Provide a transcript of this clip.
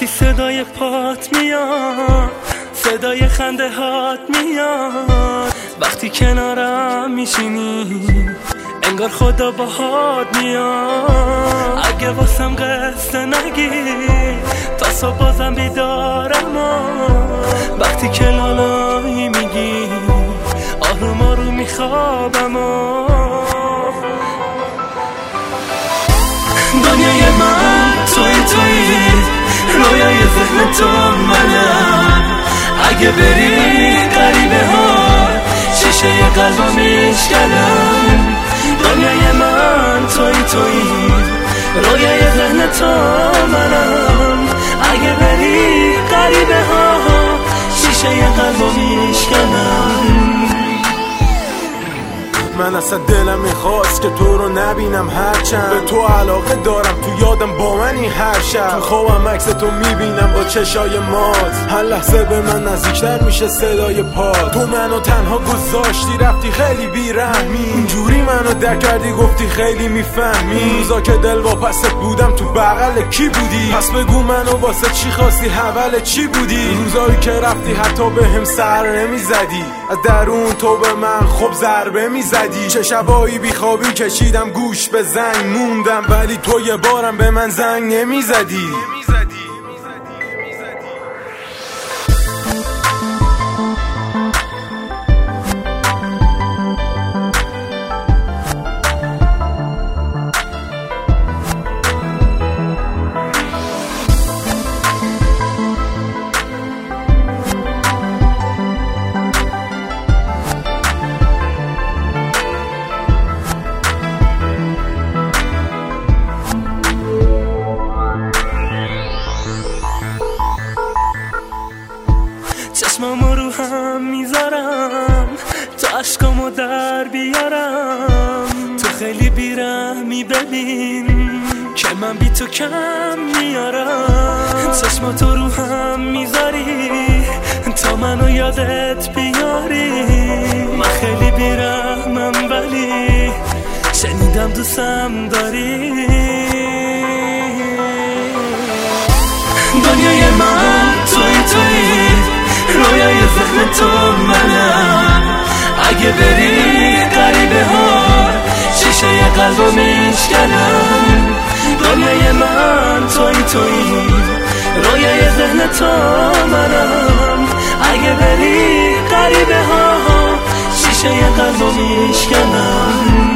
وقتی صدای پات میاد، صدای خنده هات میاد، وقتی کنارم میشینی انگار خدا باهات میاد. اگه واسم قصه نگی تا صبح بازم بیدارم، وقتی که لالایی میگی آروم آروم میخوابم. دنیای من توی رویای ذهن تو منم. اگه بری غریبه ها شیشه قلبو میشکنم. دنیای من توی رویای ذهن تو منم. اگه بری غریبه ها شیشه قلبو میشکنم. من اصلا دلم میخواست که تو رو نبینم، هرچند به تو علاقه دارم. تو یادم با منی هر شب، تو خوابم عکس تو میبینم با چشای مات. هر لحظه به من نزدیکتر میشه صدای پات. تو منو تنها گذاشتی رفتی خیلی بیرحمی، اینجوری منو درک کردی گفتی خیلی میفهمی. روزا که دل واپست بودم تو بغل کی بودی؟ پس بگو منو واسه چی خواستی، حول چی بودی؟ روزایی که رفتی حتی به هم سر نمیزدی، از درون تو به من خب ضربه میزدی. چه شبایی بیخوابی کشیدم گوش به زنگ موندم، ولی تو یه بارم به من زنگ نمیزدی. چشمامو رو هم میذارم تا عشقامو در بیارم. تو خیلی بیرحمی ببین که من بی تو کم میارم. چشماتو رو هم میذاری تا منو یادت بیاری. من خیلی بیرحمم ولی شنیدم دوستم داری. دنیای من توی رویای ذهن تو منم. اگه بری غریبه ها شیشه قلبو میشکنم. دنیای من توی رویای ذهن تو منم. اگه بری غریبه ها شیشه قلبو میشکنم.